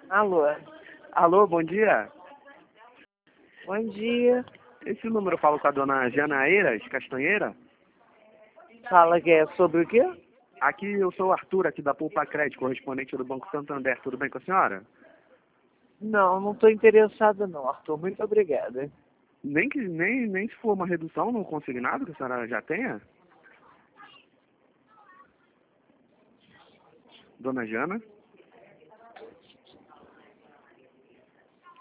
Alô, Alô, bom dia. bom dia. Esse número eu falo com a dona Janaíras Castanheira. Fala que é sobre o quê? Aqui eu sou o Arthur, aqui da Poupa Crédito, correspondente do Banco Santander. Tudo bem com a senhora? Não, não estou interessada não, Arthur. Muito obrigada. Nem se for uma redução no consignado que a senhora já tenha? Dona Jana?